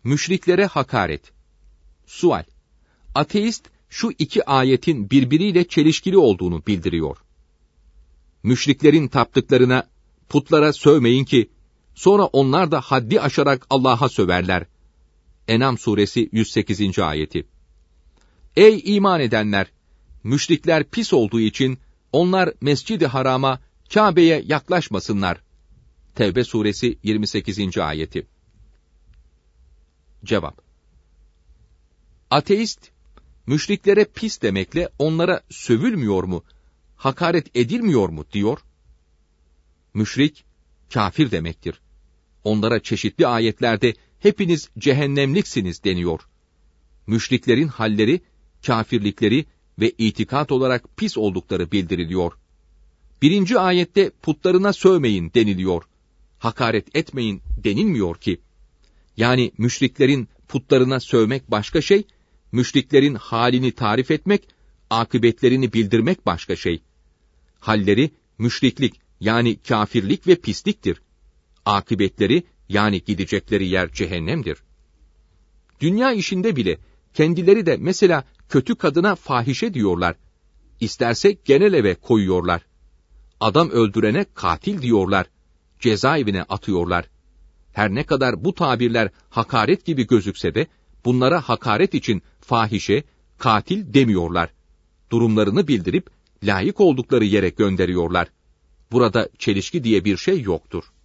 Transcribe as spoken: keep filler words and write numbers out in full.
Müşriklere hakaret. Sual. Ateist şu iki ayetin birbiriyle çelişkili olduğunu bildiriyor. Müşriklerin taptıklarına, putlara sövmeyin ki, sonra onlar da haddi aşarak Allah'a söverler. En'am suresi yüz sekizinci ayeti. Ey iman edenler! Müşrikler pis olduğu için, onlar Mescid-i Haram'a, Kabe'ye yaklaşmasınlar. Tevbe suresi yirmi sekizinci ayeti. Cevap. Ateist, müşriklere pis demekle onlara sövülmüyor mu, hakaret edilmiyor mu diyor. Müşrik, kafir demektir. Onlara çeşitli ayetlerde hepiniz cehennemliksiniz deniyor. Müşriklerin halleri, kafirlikleri ve itikat olarak pis oldukları bildiriliyor. Birinci ayette putlarına sövmeyin deniliyor. Hakaret etmeyin denilmiyor ki. Yani müşriklerin putlarına sövmek başka şey, müşriklerin halini tarif etmek, akıbetlerini bildirmek başka şey. Halleri müşriklik yani kafirlik ve pisliktir. Akıbetleri yani gidecekleri yer cehennemdir. Dünya işinde bile kendileri de mesela kötü kadına fahişe diyorlar. İsterse genel eve koyuyorlar. Adam öldürene katil diyorlar. Cezaevine atıyorlar. Her ne kadar bu tabirler hakaret gibi gözükse de, bunlara hakaret için fahişe, katil demiyorlar. Durumlarını bildirip, layık oldukları yere gönderiyorlar. Burada çelişki diye bir şey yoktur.